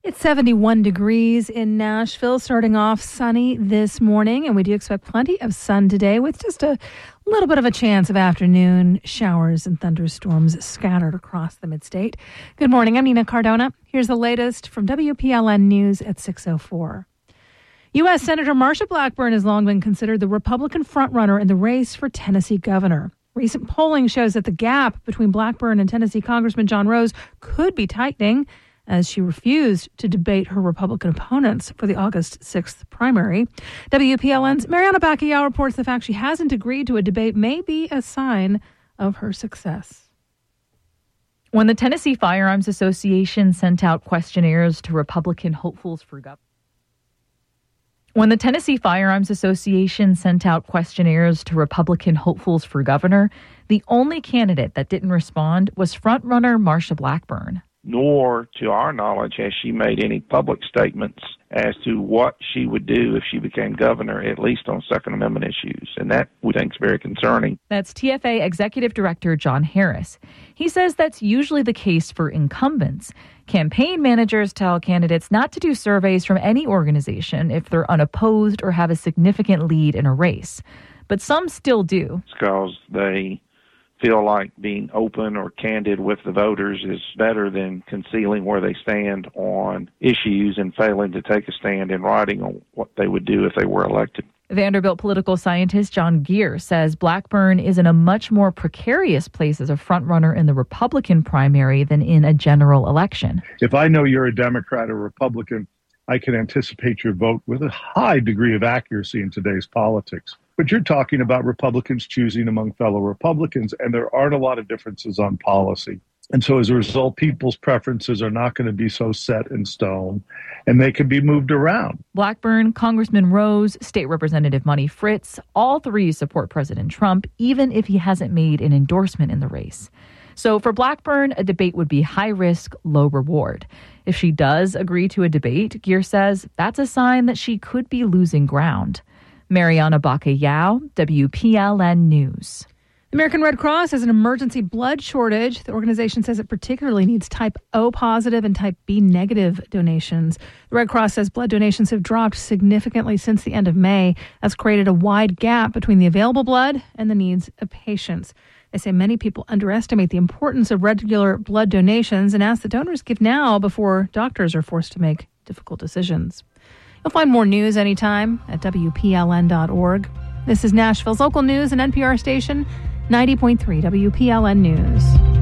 It's 71 degrees in Nashville, starting off sunny this morning, and we do expect plenty of sun today with just a little bit of a chance of afternoon showers and thunderstorms scattered across the midstate. Good morning, I'm Nina Cardona. Here's the latest from WPLN News at 6:04. U.S. Senator Marsha Blackburn has long been considered the Republican frontrunner in the race for Tennessee governor. Recent polling shows that the gap between Blackburn and Tennessee Congressman John Rose could be tightening, as she refused to debate her Republican opponents for the August 6th primary. WPLN's Mariana Bacquiao reports the fact she hasn't agreed to a debate may be a sign of her success. When the Tennessee Firearms Association sent out questionnaires to Republican hopefuls for governor, the only candidate that didn't respond was frontrunner Marsha Blackburn. Nor, to our knowledge, has she made any public statements as to what she would do if she became governor, at least on Second Amendment issues. And that we think is very concerning. That's TFA Executive Director John Harris. He says that's usually the case for incumbents. Campaign managers tell candidates not to do surveys from any organization if they're unopposed or have a significant lead in a race. But some still do. It's because they feel like being open or candid with the voters is better than concealing where they stand on issues and failing to take a stand in writing on what they would do if they were elected. Vanderbilt political scientist John Geer says Blackburn is in a much more precarious place as a frontrunner in the Republican primary than in a general election. If I know you're a Democrat or Republican, I can anticipate your vote with a high degree of accuracy in today's politics. But you're talking about Republicans choosing among fellow Republicans, and there aren't a lot of differences on policy. And so as a result, people's preferences are not going to be so set in stone, and they can be moved around. Blackburn, Congressman Rose, State Representative Monty Fritz, all three support President Trump, even if he hasn't made an endorsement in the race. So for Blackburn, a debate would be high risk, low reward. If she does agree to a debate, Geer says that's a sign that she could be losing ground. Mariana Bacquiao, WPLN News. The American Red Cross has an emergency blood shortage. The organization says it particularly needs type O positive and type B negative donations. The Red Cross says blood donations have dropped significantly since the end of May. That's created a wide gap between the available blood and the needs of patients. They say many people underestimate the importance of regular blood donations and ask that donors give now before doctors are forced to make difficult decisions. You'll find more news anytime at WPLN.org. This is Nashville's local news and NPR station, 90.3 WPLN News.